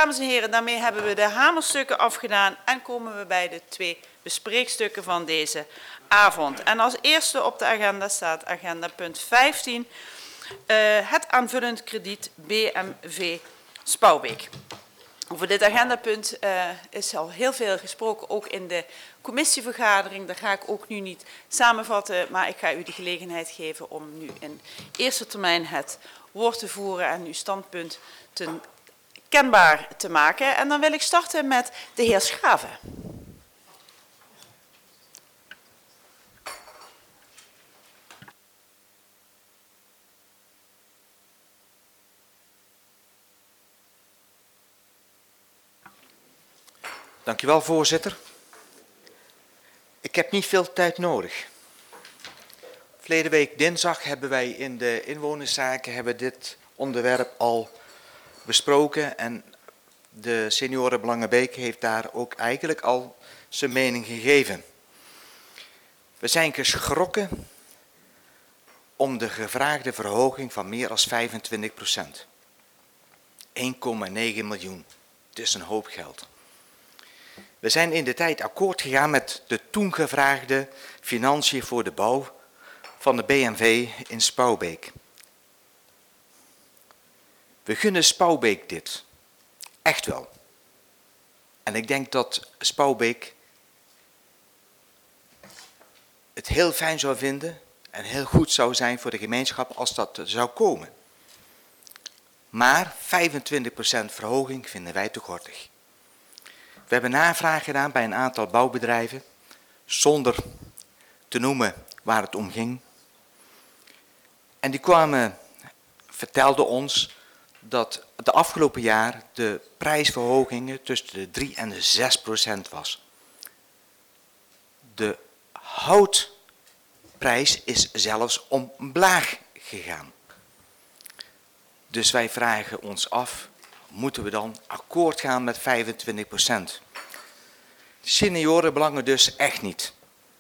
dames en heren, daarmee hebben we de hamerstukken afgedaan en komen we bij de 2 bespreekstukken van deze avond. En als eerste op de agenda staat agenda punt 15, het aanvullend krediet BMV Spouwbeek. Over dit agendapunt is al heel veel gesproken, ook in de commissievergadering. Daar ga ik ook nu niet samenvatten, maar ik ga u de gelegenheid geven om nu in eerste termijn het woord te voeren en uw standpunt kenbaar te maken. En dan wil ik starten met de heer Schraven. Dank u wel, voorzitter. Ik heb niet veel tijd nodig. Verleden week dinsdag hebben wij in de inwonerszaken dit onderwerp al besproken en de senioren Belangenbeek heeft daar ook eigenlijk al zijn mening gegeven. We zijn geschrokken om de gevraagde verhoging van meer dan 25%. 1,9 miljoen. Het is een hoop geld. We zijn in de tijd akkoord gegaan met de toen gevraagde financiën voor de bouw van de BMV in Spouwbeek. We gunnen Spouwbeek dit. Echt wel. En ik denk dat Spouwbeek het heel fijn zou vinden en heel goed zou zijn voor de gemeenschap als dat zou komen. Maar 25% verhoging vinden wij te kortig. We hebben navraag gedaan bij een aantal bouwbedrijven, zonder te noemen waar het om ging. En die vertelden ons dat de afgelopen jaar de prijsverhogingen tussen de 3 en de 6% was. De houtprijs is zelfs omlaag gegaan. Dus wij vragen ons af, moeten we dan akkoord gaan met 25%? Seniorenbelangen dus echt niet.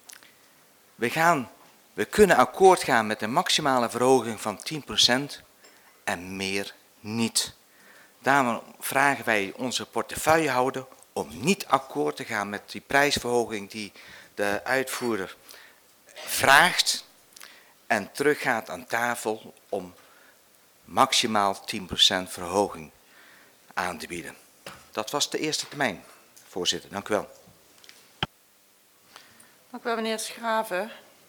We kunnen akkoord gaan met een maximale verhoging van 10% en meer niet. Daarom vragen wij onze portefeuillehouder om niet akkoord te gaan met die prijsverhoging die de uitvoerder vraagt en teruggaat aan tafel om maximaal 10% verhoging aan te bieden. Dat was de eerste termijn, voorzitter. Dank u wel. Dank u wel, meneer Schraven.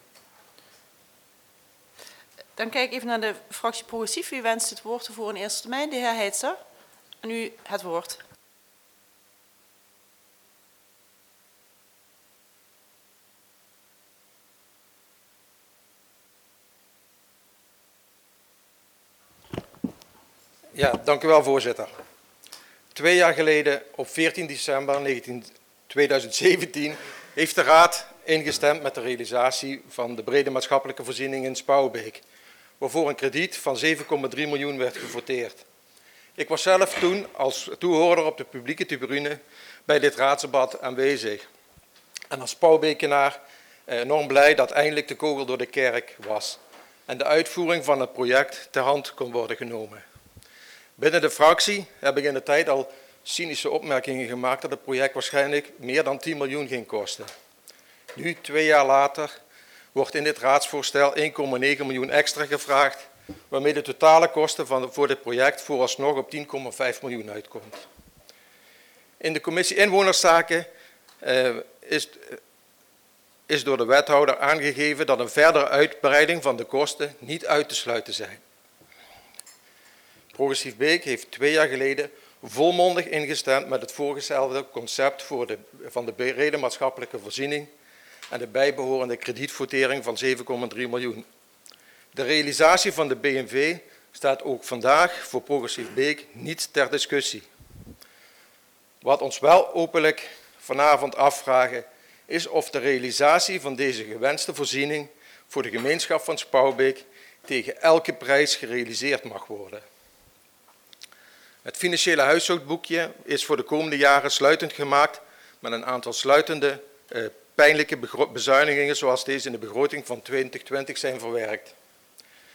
Dan kijk ik even naar de fractie Progressief. Wie wenst het woord te voeren in eerste termijn? De heer Heitser. En u het woord. Ja, dank u wel, voorzitter. 2 jaar geleden, op 14 december 2017, heeft de Raad ingestemd met de realisatie van de brede maatschappelijke voorziening in Spouwbeek, waarvoor een krediet van 7,3 miljoen werd gevoteerd. Ik was zelf toen als toehoorder op de publieke tribune bij dit raadsdebat aanwezig. En als Spouwbekenaar enorm blij dat eindelijk de kogel door de kerk was en de uitvoering van het project ter hand kon worden genomen. Binnen de fractie heb ik in de tijd al cynische opmerkingen gemaakt dat het project waarschijnlijk meer dan 10 miljoen ging kosten. Nu, 2 jaar later, wordt in dit raadsvoorstel 1,9 miljoen extra gevraagd, waarmee de totale kosten voor dit project vooralsnog op 10,5 miljoen uitkomt. In de commissie Inwonerszaken is door de wethouder aangegeven dat een verdere uitbreiding van de kosten niet uit te sluiten zijn. Progressief Beek heeft 2 jaar geleden volmondig ingestemd met het voorgestelde concept van de brede maatschappelijke voorziening en de bijbehorende kredietvotering van 7,3 miljoen. De realisatie van de BMV staat ook vandaag voor Progressief Beek niet ter discussie. Wat ons wel openlijk vanavond afvragen is of de realisatie van deze gewenste voorziening voor de gemeenschap van Spouwbeek tegen elke prijs gerealiseerd mag worden. Het financiële huishoudboekje is voor de komende jaren sluitend gemaakt met een aantal sluitende pijnlijke bezuinigingen zoals deze in de begroting van 2020 zijn verwerkt.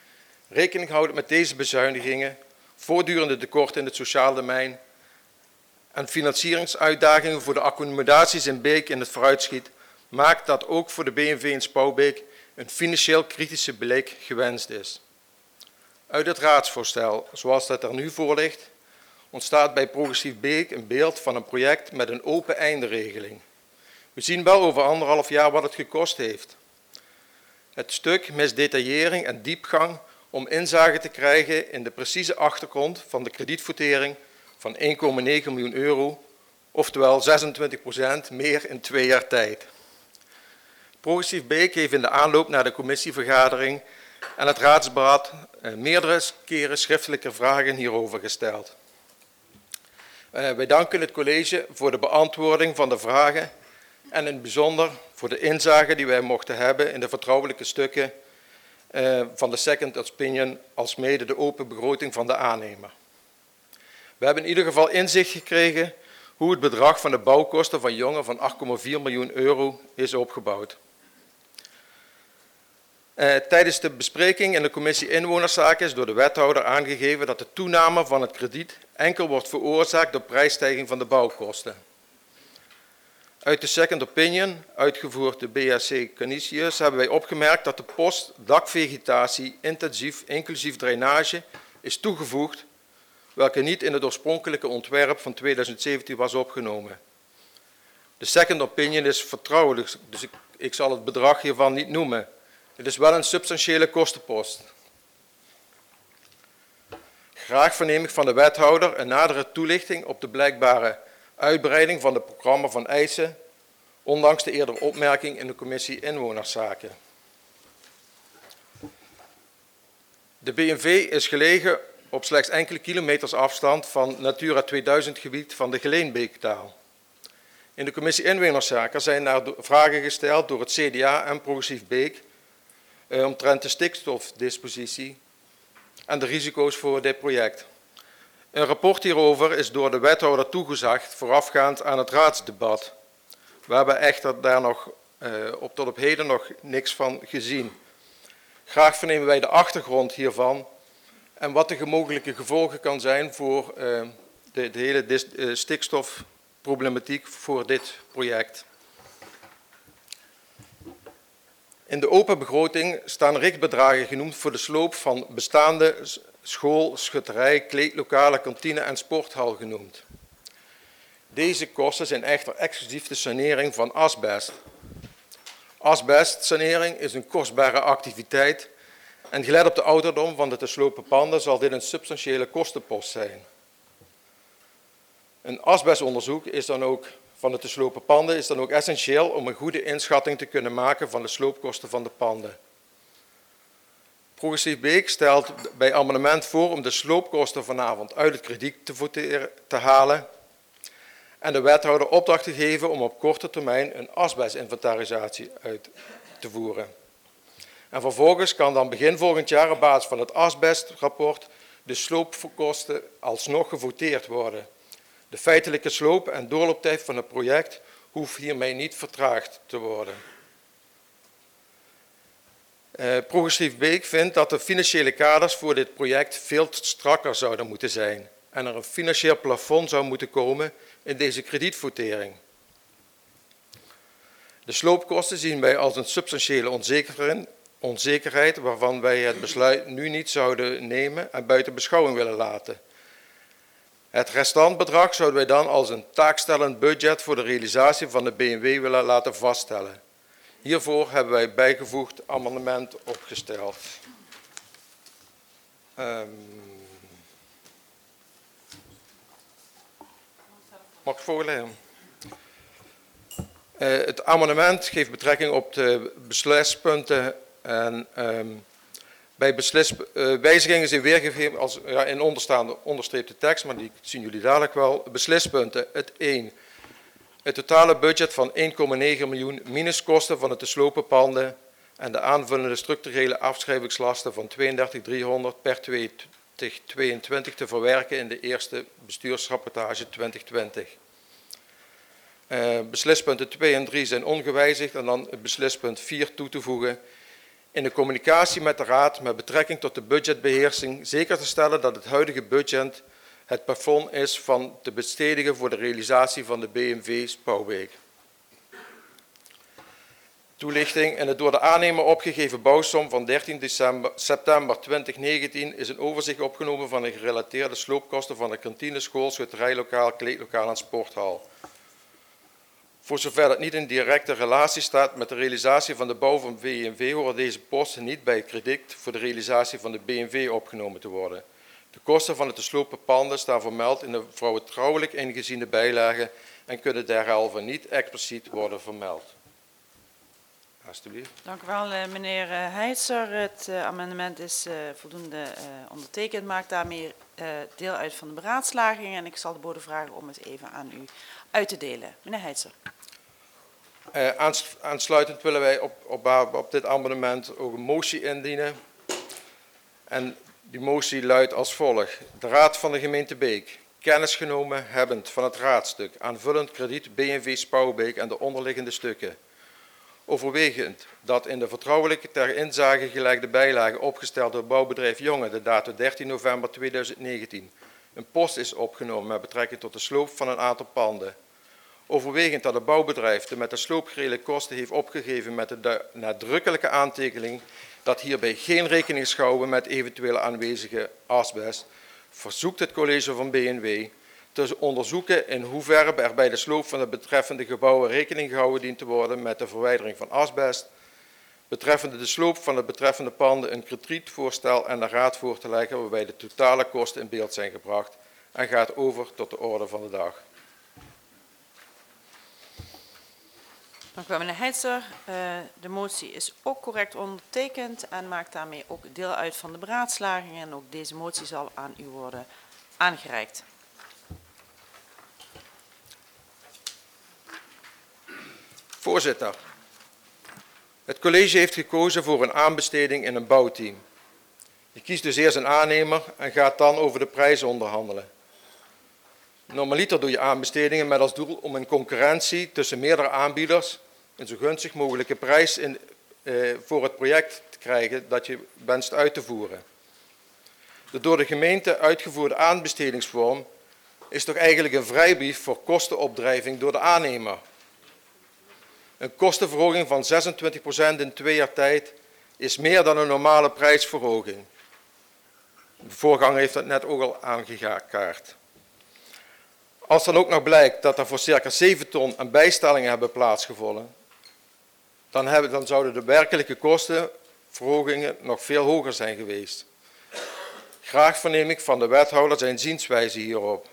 Rekening houden met deze bezuinigingen, voortdurende tekorten in het sociaal domein en financieringsuitdagingen voor de accommodaties in Beek in het vooruitschiet, maakt dat ook voor de BNV in Spouwbeek een financieel kritische blik gewenst is. Uit het raadsvoorstel, zoals dat er nu voor ligt, ontstaat bij Progressief Beek een beeld van een project met een open einderegeling. We zien wel over 1,5 jaar wat het gekost heeft. Het stuk mist detaillering en diepgang om inzage te krijgen in de precieze achtergrond van de kredietvertering van 1,9 miljoen euro, oftewel 26% meer in 2 jaar tijd. Progressief Beek heeft in de aanloop naar de commissievergadering en het raadsberaad meerdere keren schriftelijke vragen hierover gesteld. Wij danken het college voor de beantwoording van de vragen en in het bijzonder voor de inzage die wij mochten hebben in de vertrouwelijke stukken van de second opinion, alsmede de open begroting van de aannemer. We hebben in ieder geval inzicht gekregen hoe het bedrag van de bouwkosten van Jonge van 8,4 miljoen euro is opgebouwd. Tijdens de bespreking in de commissie Inwonerszaken is door de wethouder aangegeven dat de toename van het krediet enkel wordt veroorzaakt door prijsstijging van de bouwkosten. Uit de second opinion, uitgevoerd door BHC Canisius, hebben wij opgemerkt dat de post dakvegetatie intensief inclusief drainage is toegevoegd, welke niet in het oorspronkelijke ontwerp van 2017 was opgenomen. De second opinion is vertrouwelijk, dus ik zal het bedrag hiervan niet noemen. Het is wel een substantiële kostenpost. Graag verneem ik van de wethouder een nadere toelichting op de blijkbare uitbreiding van het programma van eisen, ondanks de eerdere opmerking in de commissie Inwonerszaken. De BNV is gelegen op slechts enkele kilometers afstand van Natura 2000 gebied van de Geleenbeektaal. In de commissie Inwonerszaken zijn daar vragen gesteld door het CDA en Progressief Beek omtrent de stikstofdispositie en de risico's voor dit project. Een rapport hierover is door de wethouder toegezegd voorafgaand aan het raadsdebat. We hebben echter daar nog tot op heden nog niks van gezien. Graag vernemen wij de achtergrond hiervan en wat de mogelijke gevolgen kan zijn voor de hele stikstofproblematiek voor dit project. In de open begroting staan richtbedragen genoemd voor de sloop van bestaande school, schutterij, kleedlokalen, kantine en sporthal genoemd. Deze kosten zijn echter exclusief de sanering van asbest. Asbestsanering is een kostbare activiteit en gelet op de ouderdom van de te slopen panden zal dit een substantiële kostenpost zijn. Een asbestonderzoek is dan ook van de te slopen panden is dan ook essentieel om een goede inschatting te kunnen maken van de sloopkosten van de panden. Progressief Beek stelt bij amendement voor om de sloopkosten vanavond uit het krediet te halen en de wethouder opdracht te geven om op korte termijn een asbestinventarisatie uit te voeren. En vervolgens kan dan begin volgend jaar op basis van het asbestrapport de sloopkosten alsnog gevoteerd worden. De feitelijke sloop- en doorlooptijd van het project hoeft hiermee niet vertraagd te worden. Progressief Beek vindt dat de financiële kaders voor dit project veel strakker zouden moeten zijn en er een financieel plafond zou moeten komen in deze kredietvertering. De sloopkosten zien wij als een substantiële onzekerheid waarvan wij het besluit nu niet zouden nemen en buiten beschouwing willen laten. Het restant bedrag zouden wij dan als een taakstellend budget voor de realisatie van de BNW willen laten vaststellen. Hiervoor hebben wij bijgevoegd amendement opgesteld. Mag ik voorlezen? Het amendement geeft betrekking op de beslispunten en bij wijzigingen zijn weergegeven als, in onderstreepte tekst, maar die zien jullie dadelijk wel. Beslispunten. Het 1. Het totale budget van 1,9 miljoen minus kosten van het te slopen panden en de aanvullende structurele afschrijvingslasten van 32.300 per 2022 te verwerken in de eerste bestuursrapportage 2020. Beslispunten 2 en 3 zijn ongewijzigd en dan het beslispunt 4 toe te voegen. In de communicatie met de Raad met betrekking tot de budgetbeheersing zeker te stellen dat het huidige budget het plafond is van te bestedigen voor de realisatie van de BMV Spouwbeek. Toelichting. In het door de aannemer opgegeven bouwsom van 13 september 2019 is een overzicht opgenomen van de gerelateerde sloopkosten van de kantine, school, schutterijlokaal, kleedlokaal en sporthal. Voor zover het niet in directe relatie staat met de realisatie van de bouw van BMV horen deze posten niet bij het krediet voor de realisatie van de BMV opgenomen te worden. De kosten van het te slopen panden staan vermeld in de vertrouwelijk ingeziene bijlagen en kunnen derhalve niet expliciet worden vermeld. Alsjeblieft. Dank u wel, meneer Heitser. Het amendement is voldoende ondertekend, maakt daarmee deel uit van de beraadslaging en ik zal de bode vragen om het even aan u uit te delen. Meneer Heitser. Aansluitend willen wij op dit amendement ook een motie indienen. En die motie luidt als volgt. De Raad van de gemeente Beek, kennis genomen hebbend van het raadstuk aanvullend krediet BMV Spouwbeek en de onderliggende stukken. Overwegend dat in de vertrouwelijke ter inzage gelegde bijlage opgesteld door bouwbedrijf Jonge de datum 13 november 2019 een post is opgenomen met betrekking tot de sloop van een aantal panden. Overwegend dat het bouwbedrijf de met de sloop gereden kosten heeft opgegeven met de nadrukkelijke aantekening dat hierbij geen rekening is gehouden met eventuele aanwezige asbest, verzoekt het college van BNW te onderzoeken in hoeverre er bij de sloop van de betreffende gebouwen rekening gehouden dient te worden met de verwijdering van asbest, betreffende de sloop van de betreffende panden een kredietvoorstel en de raad voor te leggen waarbij de totale kosten in beeld zijn gebracht en gaat over tot de orde van de dag. Dank u wel, meneer Heitser. De motie is ook correct ondertekend en maakt daarmee ook deel uit van de beraadslaging en ook deze motie zal aan u worden aangereikt. Voorzitter, het college heeft gekozen voor een aanbesteding in een bouwteam. Je kiest dus eerst een aannemer en gaat dan over de prijs onderhandelen. Normaliter doe je aanbestedingen met als doel om een concurrentie tussen meerdere aanbieders een zo gunstig mogelijke prijs voor het project te krijgen dat je wenst uit te voeren. De door de gemeente uitgevoerde aanbestedingsvorm is toch eigenlijk een vrijbrief voor kostenopdrijving door de aannemer. Een kostenverhoging van 26% in 2 jaar tijd is meer dan een normale prijsverhoging. De voorganger heeft dat net ook al aangekaart. Als dan ook nog blijkt dat er voor circa 7 ton aan bijstellingen hebben plaatsgevonden, dan zouden de werkelijke kostenverhogingen nog veel hoger zijn geweest. Graag verneem ik van de wethouder zijn zienswijze hierop.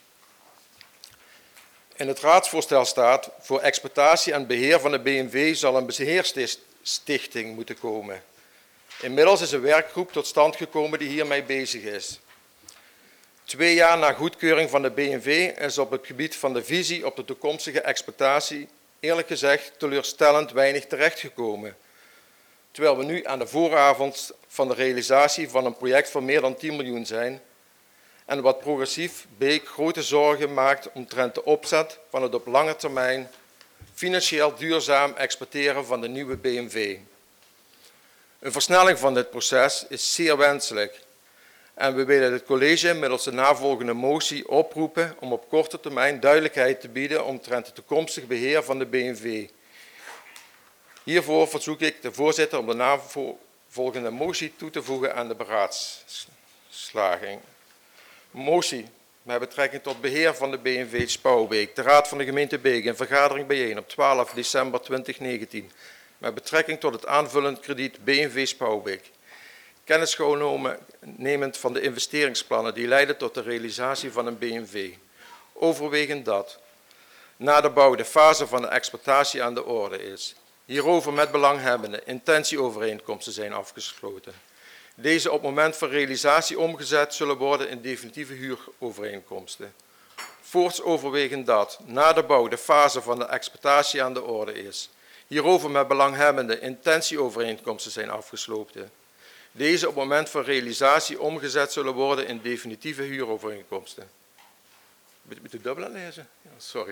In het raadsvoorstel staat, voor exploitatie en beheer van de BMV zal een beheerstichting moeten komen. Inmiddels is een werkgroep tot stand gekomen die hiermee bezig is. 2 jaar na goedkeuring van de BMV is op het gebied van de visie op de toekomstige exploitatie eerlijk gezegd teleurstellend weinig terechtgekomen. Terwijl we nu aan de vooravond van de realisatie van een project van meer dan 10 miljoen zijn en wat progressief Beek grote zorgen maakt omtrent de opzet van het op lange termijn financieel duurzaam exploiteren van de nieuwe BMV. Een versnelling van dit proces is zeer wenselijk en we willen het college middels de navolgende motie oproepen om op korte termijn duidelijkheid te bieden omtrent het toekomstig beheer van de BMV. Hiervoor verzoek ik de voorzitter om de navolgende motie toe te voegen aan de beraadslaging. Motie met betrekking tot beheer van de BMV Spouwbeek. De Raad van de gemeente Beek in vergadering bijeen op 12 december 2019 met betrekking tot het aanvullend krediet BMV Spouwbeek. Kennis genomen nemend van de investeringsplannen die leiden tot de realisatie van een BMV. Overwegend dat na de bouw de fase van de exploitatie aan de orde is. Hierover met belanghebbenden intentieovereenkomsten zijn afgesloten. Deze op het moment van realisatie omgezet zullen worden in definitieve huurovereenkomsten. Voorts overwegend dat na de bouw de fase van de exploitatie aan de orde is. Hierover met belanghebbenden intentieovereenkomsten zijn afgesloten. Deze op het moment van realisatie omgezet zullen worden in definitieve huurovereenkomsten. Moet u dubbel lezen? Ja, sorry.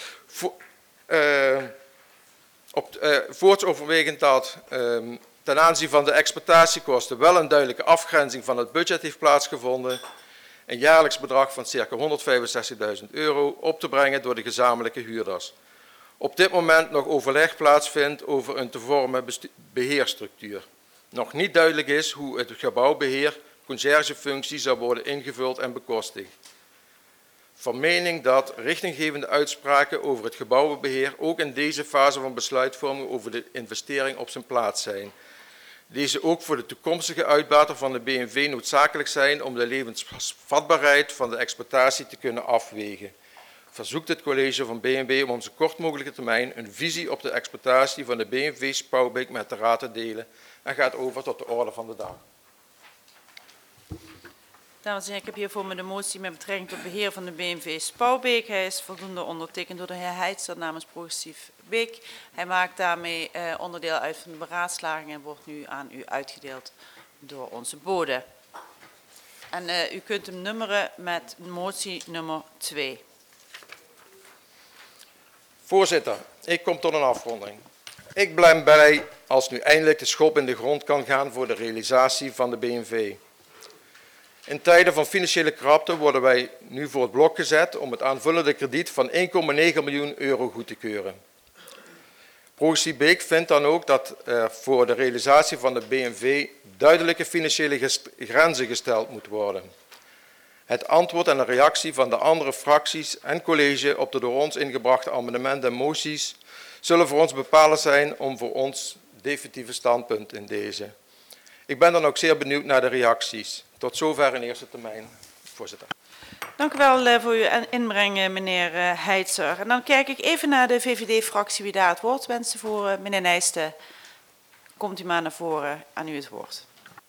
Voorts overwegend dat ten aanzien van de exploitatiekosten wel een duidelijke afgrenzing van het budget heeft plaatsgevonden een jaarlijks bedrag van ca. €165.000 op te brengen door de gezamenlijke huurders. Op dit moment nog overleg plaatsvindt over een te vormen beheerstructuur. Nog niet duidelijk is hoe het gebouwbeheer conciërgefunctie zal worden ingevuld en bekostigd. Van mening dat richtinggevende uitspraken over het gebouwenbeheer ook in deze fase van besluitvorming over de investering op zijn plaats zijn. Deze ook voor de toekomstige uitbater van de BMV noodzakelijk zijn om de levensvatbaarheid van de exploitatie te kunnen afwegen. Verzoekt het college van BNB om op zo kort mogelijke termijn een visie op de exploitatie van de BMV Spouwbeek met de raad te delen en gaat over tot de orde van de dag. Dames en heren, ik heb hier voor me de motie met betrekking tot beheer van de BMV Spouwbeek. Hij is voldoende ondertekend door de heer Heitser namens Progressief Beek. Hij maakt daarmee onderdeel uit van de beraadslaging en wordt nu aan u uitgedeeld door onze bode. En u kunt hem nummeren met motie nummer 2. Voorzitter, ik kom tot een afronding. Ik ben blij als nu eindelijk de schop in de grond kan gaan voor de realisatie van de BMV. In tijden van financiële krapte worden wij nu voor het blok gezet om het aanvullende krediet van €1,9 miljoen goed te keuren. Progressief Beek vindt dan ook dat er voor de realisatie van de BMV duidelijke financiële grenzen gesteld moeten worden. Het antwoord en de reactie van de andere fracties en college op de door ons ingebrachte amendementen en moties zullen voor ons bepalend zijn om voor ons definitieve standpunt in deze. Ik ben dan ook zeer benieuwd naar de reacties. Tot zover in eerste termijn, voorzitter. Dank u wel voor uw inbreng, meneer Heitser. En dan kijk ik even naar de VVD-fractie wie daar het woord wensen voor. Meneer Nijsten, komt u maar naar voren, aan u het woord.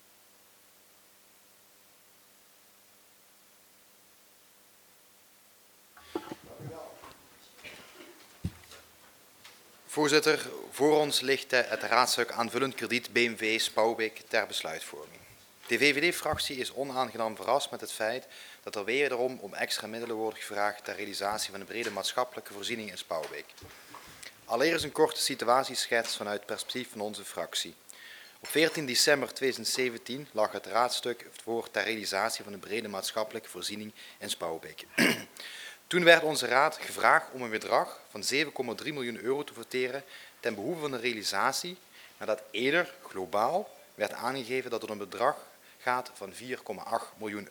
Voorzitter, voor ons ligt het raadstuk aanvullend krediet BMV Spouwbeek ter besluitvorming. De VVD-fractie is onaangenaam verrast met het feit dat er wederom om extra middelen wordt gevraagd ter realisatie van een brede maatschappelijke voorziening in Spouwbeek. Allereerst een korte situatieschets vanuit het perspectief van onze fractie. Op 14 december 2017 lag het raadstuk voor ter realisatie van een brede maatschappelijke voorziening in Spouwbeek. Toen werd onze raad gevraagd om een bedrag van €7,3 miljoen te voteren ten behoeve van de realisatie, nadat eerder globaal werd aangegeven dat het om een bedrag gaat van €4,8 miljoen.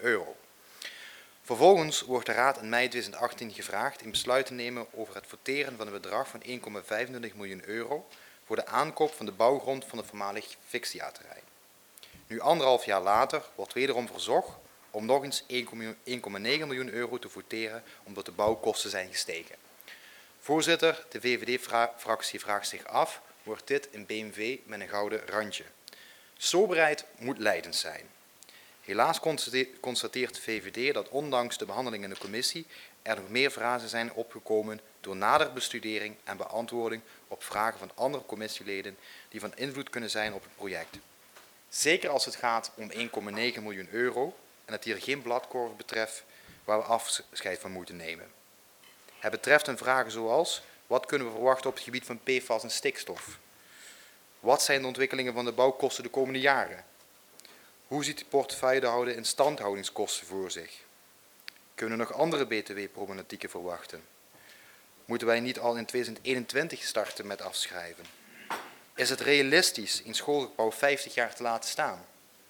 Vervolgens wordt de raad in mei 2018 gevraagd een besluit te nemen over het voteren van een bedrag van €1,25 miljoen voor de aankoop van de bouwgrond van de voormalig Fixia-terrein. Nu 1,5 jaar later wordt wederom verzocht om nog eens €1,9 miljoen te voteren omdat de bouwkosten zijn gestegen. Voorzitter, de VVD-fractie vraagt zich af, wordt dit een BMV met een gouden randje? Soberheid moet leidend zijn. Helaas constateert de VVD dat ondanks de behandeling in de commissie er nog meer vragen zijn opgekomen door nadere bestudering en beantwoording op vragen van andere commissieleden die van invloed kunnen zijn op het project. Zeker als het gaat om €1,9 miljoen en het hier geen bladkorf betreft waar we afscheid van moeten nemen. Het betreft een vragen zoals, wat kunnen we verwachten op het gebied van PFAS en stikstof? Wat zijn de ontwikkelingen van de bouwkosten de komende jaren? Hoe ziet de portefeuillehouder instandhoudingskosten voor zich? Kunnen we nog andere btw-problematieken verwachten? Moeten wij niet al in 2021 starten met afschrijven? Is het realistisch een schoolgebouw 50 jaar te laten staan?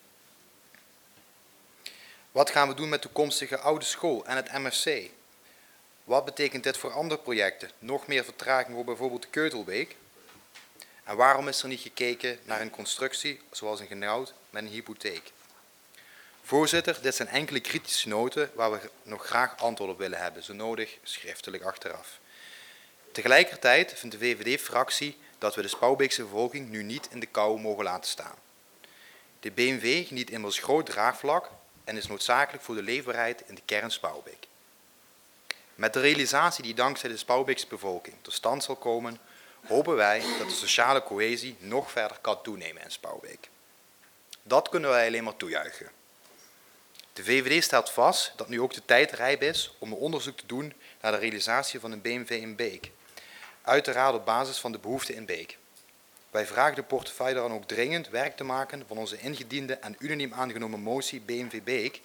Wat gaan we doen met de toekomstige oude school en het MFC? Wat betekent dit voor andere projecten? Nog meer vertraging voor bijvoorbeeld de Keutelbeek? En waarom is er niet gekeken naar een constructie zoals een genoud met een hypotheek? Voorzitter, dit zijn enkele kritische noten waar we nog graag antwoord op willen hebben, zo nodig schriftelijk achteraf. Tegelijkertijd vindt de VVD-fractie dat we de Spouwbeekse bevolking nu niet in de kou mogen laten staan. De BMW geniet immers groot draagvlak en is noodzakelijk voor de leefbaarheid in de kern Spouwbeek. Met de realisatie die dankzij de Spouwbeekse bevolking tot stand zal komen, hopen wij dat de sociale cohesie nog verder kan toenemen in Spouwbeek. Dat kunnen wij alleen maar toejuichen. De VVD stelt vast dat nu ook de tijd rijp is om een onderzoek te doen naar de realisatie van een BMV in Beek. Uiteraard op basis van de behoeften in Beek. Wij vragen de portefeuille dan ook dringend werk te maken van onze ingediende en unaniem aangenomen motie BMV Beek,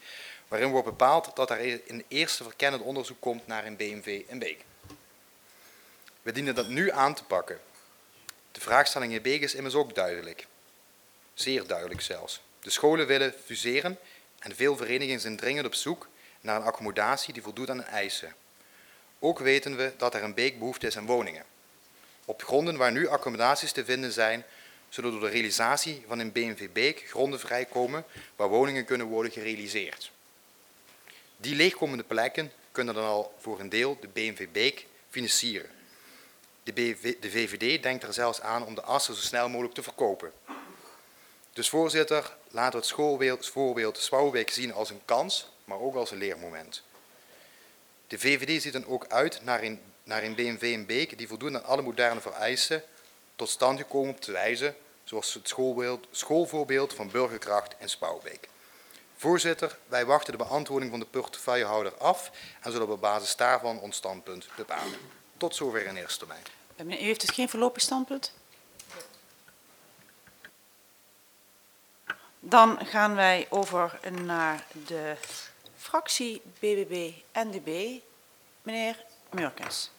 waarin wordt bepaald dat er een eerste verkennend onderzoek komt naar een BMV in Beek. We dienen dat nu aan te pakken. De vraagstelling in Beek is immers ook duidelijk. Zeer duidelijk zelfs. De scholen willen fuseren en veel verenigingen zijn dringend op zoek naar een accommodatie die voldoet aan de eisen. Ook weten we dat er in Beek behoefte is aan woningen. Op gronden waar nu accommodaties te vinden zijn, zullen door de realisatie van een BMV Beek gronden vrijkomen waar woningen kunnen worden gerealiseerd. Die leegkomende plekken kunnen dan al voor een deel de BMV Beek financieren. De VVD denkt er zelfs aan om de assen zo snel mogelijk te verkopen. Dus voorzitter, laten we het schoolvoorbeeld Spouwbeek zien als een kans, maar ook als een leermoment. De VVD ziet dan ook uit naar een BMV in Beek die voldoen aan alle moderne vereisten tot stand gekomen op de wijze zoals het schoolvoorbeeld van Burgerkracht in Spouwbeek. Voorzitter, wij wachten de beantwoording van de portefeuillehouder af en zullen op basis daarvan ons standpunt bepalen. Tot zover in eerste termijn. U heeft dus geen voorlopig standpunt? Dan gaan wij over naar de fractie BBB-NDB. Meneer Meurkens.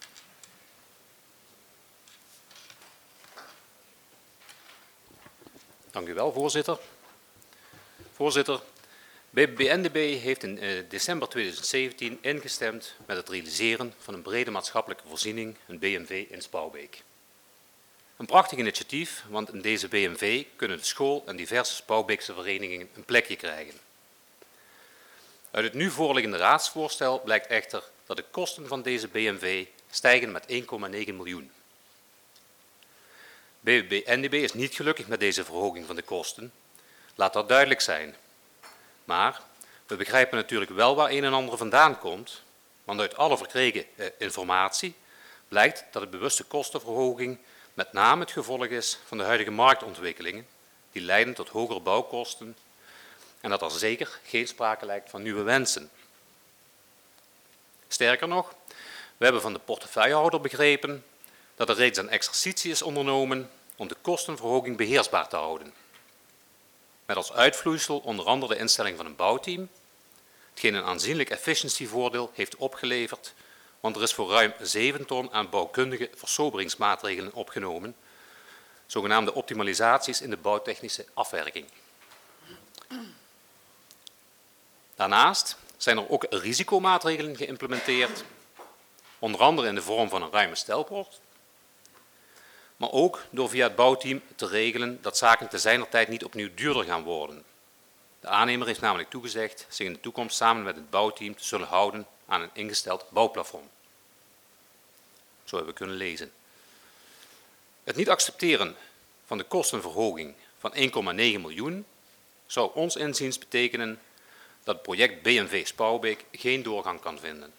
Dank u wel, voorzitter. Voorzitter, BBB-NDB heeft in december 2017 ingestemd met het realiseren van een brede maatschappelijke voorziening, een BMV in Spouwbeek. Een prachtig initiatief, want in deze BMV kunnen de school en diverse Spouwbeekse verenigingen een plekje krijgen. Uit het nu voorliggende raadsvoorstel blijkt echter dat de kosten van deze BMV stijgen met 1,9 miljoen. BBB-NDB is niet gelukkig met deze verhoging van de kosten. Laat dat duidelijk zijn. Maar we begrijpen natuurlijk wel waar een en ander vandaan komt, want uit alle verkregen informatie blijkt dat de bewuste kostenverhoging met name het gevolg is van de huidige marktontwikkelingen, die leiden tot hogere bouwkosten en dat er zeker geen sprake lijkt van nieuwe wensen. Sterker nog, we hebben van de portefeuillehouder begrepen dat er reeds een exercitie is ondernomen om de kostenverhoging beheersbaar te houden. Met als uitvloeisel onder andere de instelling van een bouwteam, hetgeen een aanzienlijk efficiëntievoordeel heeft opgeleverd, want er is voor ruim 7 ton aan bouwkundige versoberingsmaatregelen opgenomen, zogenaamde optimalisaties in de bouwtechnische afwerking. Daarnaast zijn er ook risicomaatregelen geïmplementeerd, onder andere in de vorm van een ruime stelpoort, maar ook door via het bouwteam te regelen dat zaken te zijner tijd niet opnieuw duurder gaan worden. De aannemer heeft namelijk toegezegd zich in de toekomst samen met het bouwteam te zullen houden aan een ingesteld bouwplafond. Zo hebben we kunnen lezen. Het niet accepteren van de kostenverhoging van 1,9 miljoen zou ons inziens betekenen dat het project BMV Spouwbeek geen doorgang kan vinden.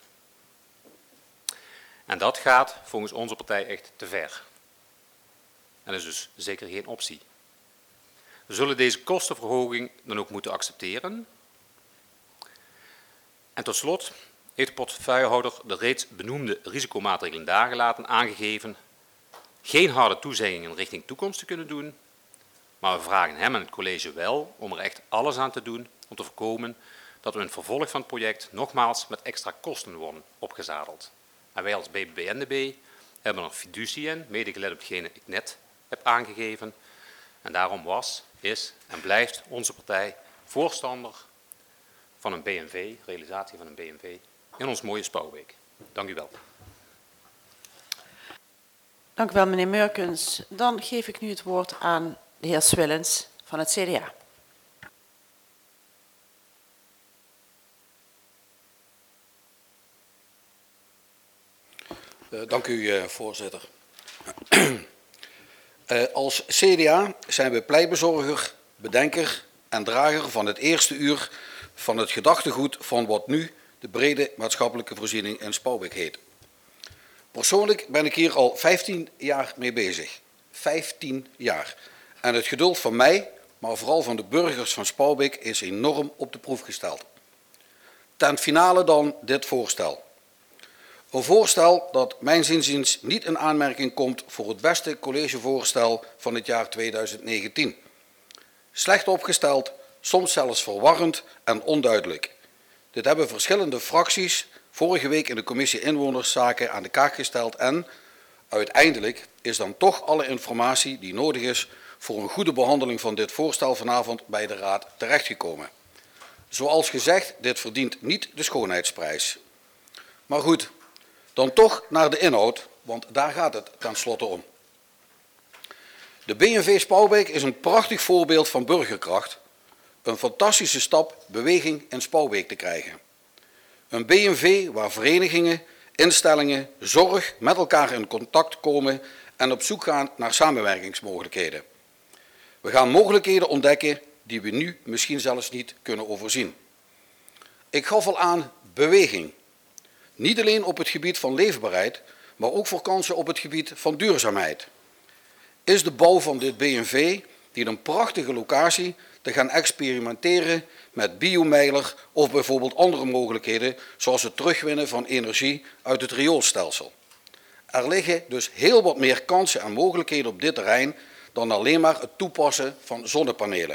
En dat gaat volgens onze partij echt te ver. En is dus zeker geen optie. We zullen deze kostenverhoging dan ook moeten accepteren. En tot slot heeft de portefeuillehouder de reeds benoemde risicomaatregelen daargelaten aangegeven geen harde toezeggingen richting toekomst te kunnen doen, maar we vragen hem en het college wel om er echt alles aan te doen om te voorkomen dat we in het vervolg van het project nogmaals met extra kosten worden opgezadeld. En wij als BBB-NDB hebben er fiducie in, mede gelet op hetgene ik net heb aangegeven. En daarom was, is en blijft onze partij voorstander van een BMV, realisatie van een BMV in ons mooie Spouwbeek. Dank u wel. Dank u wel, meneer Meurkens. Dan geef ik nu het woord aan de heer Swillens van het CDA. Dank u, voorzitter. Als CDA zijn we pleitbezorger, bedenker en drager van het eerste uur van het gedachtegoed van wat nu de brede maatschappelijke voorziening in Spouwbeek heet. Persoonlijk ben ik hier al 15 jaar mee bezig. 15 jaar. En het geduld van mij, maar vooral van de burgers van Spouwbeek, is enorm op de proef gesteld. Ten finale dan dit voorstel. Een voorstel dat mijns inziens niet in aanmerking komt voor het beste collegevoorstel van het jaar 2019. Slecht opgesteld, soms zelfs verwarrend en onduidelijk. Dit hebben verschillende fracties vorige week in de commissie Inwonerszaken aan de kaak gesteld en uiteindelijk is dan toch alle informatie die nodig is voor een goede behandeling van dit voorstel vanavond bij de Raad terechtgekomen. Zoals gezegd, dit verdient niet de schoonheidsprijs. Maar goed, dan toch naar de inhoud, want daar gaat het tenslotte om. De BNV Spouwbeek is een prachtig voorbeeld van burgerkracht, een fantastische stap beweging in Spouwbeek te krijgen. Een BNV waar verenigingen, instellingen, zorg met elkaar in contact komen en op zoek gaan naar samenwerkingsmogelijkheden. We gaan mogelijkheden ontdekken die we nu misschien zelfs niet kunnen overzien. Ik gaf al aan beweging. Niet alleen op het gebied van leefbaarheid, maar ook voor kansen op het gebied van duurzaamheid. Is de bouw van dit BNV niet een prachtige locatie te gaan experimenteren met biomeiler of bijvoorbeeld andere mogelijkheden zoals het terugwinnen van energie uit het rioolstelsel. Er liggen dus heel wat meer kansen en mogelijkheden op dit terrein dan alleen maar het toepassen van zonnepanelen.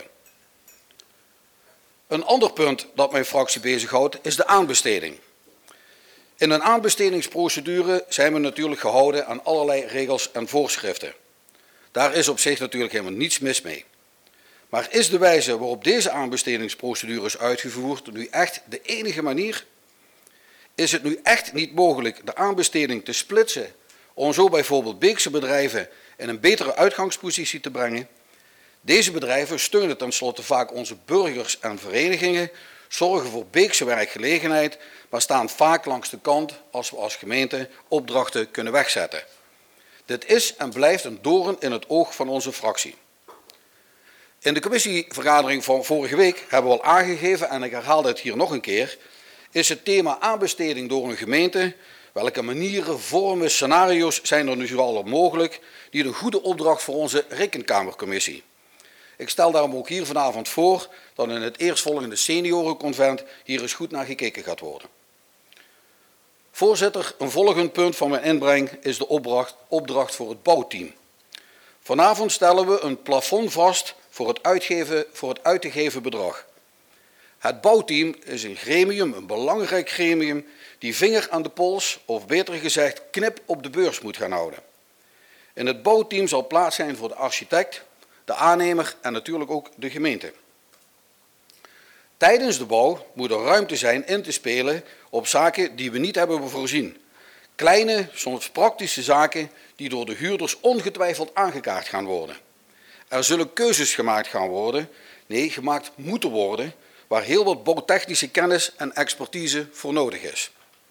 Een ander punt dat mijn fractie bezighoudt is de aanbesteding. In een aanbestedingsprocedure zijn we natuurlijk gehouden aan allerlei regels en voorschriften. Daar is op zich natuurlijk helemaal niets mis mee. Maar is de wijze waarop deze aanbestedingsprocedure is uitgevoerd nu echt de enige manier? Is het nu echt niet mogelijk de aanbesteding te splitsen om zo bijvoorbeeld Beekse bedrijven in een betere uitgangspositie te brengen? Deze bedrijven steunen tenslotte vaak onze burgers en verenigingen, zorgen voor Beekse werkgelegenheid, maar staan vaak langs de kant als we als gemeente opdrachten kunnen wegzetten. Dit is en blijft een doorn in het oog van onze fractie. In de commissievergadering van vorige week hebben we al aangegeven, en ik herhaal dit hier nog een keer, is het thema aanbesteding door een gemeente. Welke manieren, vormen, scenario's zijn er nu zoal mogelijk die een goede opdracht voor onze rekenkamercommissie. Ik stel daarom ook hier vanavond voor dat in het eerstvolgende seniorenconvent hier eens goed naar gekeken gaat worden. Voorzitter, een volgend punt van mijn inbreng is de opdracht voor het bouwteam. Vanavond stellen we een plafond vast voor het uit te geven bedrag. Het bouwteam is een gremium, een belangrijk gremium, die vinger aan de pols, of beter gezegd knip op de beurs moet gaan houden. In het bouwteam zal plaats zijn voor de architect, de aannemer en natuurlijk ook de gemeente. Tijdens de bouw moet er ruimte zijn in te spelen op zaken die we niet hebben voorzien. Kleine, soms praktische zaken die door de huurders ongetwijfeld aangekaart gaan worden. Er zullen keuzes gemaakt gaan worden, nee, gemaakt moeten worden, waar heel wat bouwtechnische kennis en expertise voor nodig is.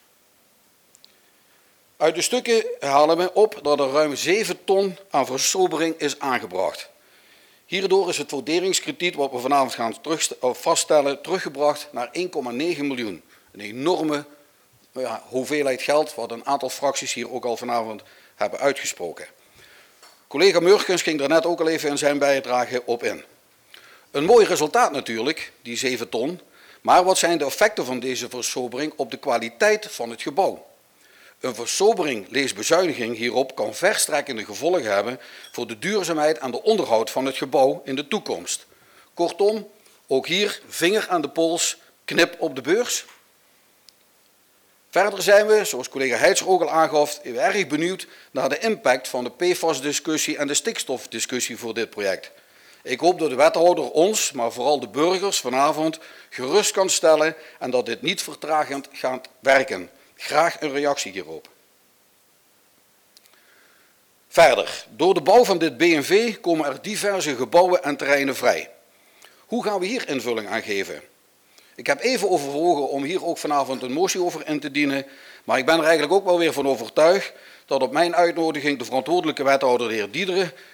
Uit de stukken halen we op dat er ruim 7 ton aan versobering is aangebracht. Hierdoor is het waarderingskrediet wat we vanavond gaan vaststellen teruggebracht naar 1,9 miljoen. Een enorme hoeveelheid geld wat een aantal fracties hier ook al vanavond hebben uitgesproken. Collega Murkens ging daar net ook al even in zijn bijdrage op in. Een mooi resultaat natuurlijk, die 7 ton, maar wat zijn de effecten van deze versobering op de kwaliteit van het gebouw? Een versobering, lees bezuiniging hierop, kan verstrekkende gevolgen hebben voor de duurzaamheid en de onderhoud van het gebouw in de toekomst. Kortom, ook hier vinger aan de pols, knip op de beurs. Verder zijn we, zoals collega Heijts ook al aangaf, erg benieuwd naar de impact van de PFAS-discussie en de stikstofdiscussie voor dit project. Ik hoop dat de wethouder ons, maar vooral de burgers vanavond, gerust kan stellen en dat dit niet vertragend gaat werken. Graag een reactie hierop. Verder, door de bouw van dit BNV komen er diverse gebouwen en terreinen vrij. Hoe gaan we hier invulling aan geven? Ik heb even overwogen om hier ook vanavond een motie over in te dienen, maar ik ben er eigenlijk ook wel weer van overtuigd dat op mijn uitnodiging de verantwoordelijke wethouder, de heer Diederen,